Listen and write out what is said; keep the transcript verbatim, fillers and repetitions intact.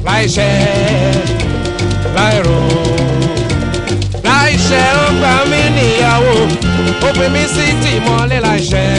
láìṣẹ́ láìrò láìṣẹ́ ó gbà mí níyàwó ó fi mí sí tìmọ́lé láìṣẹ́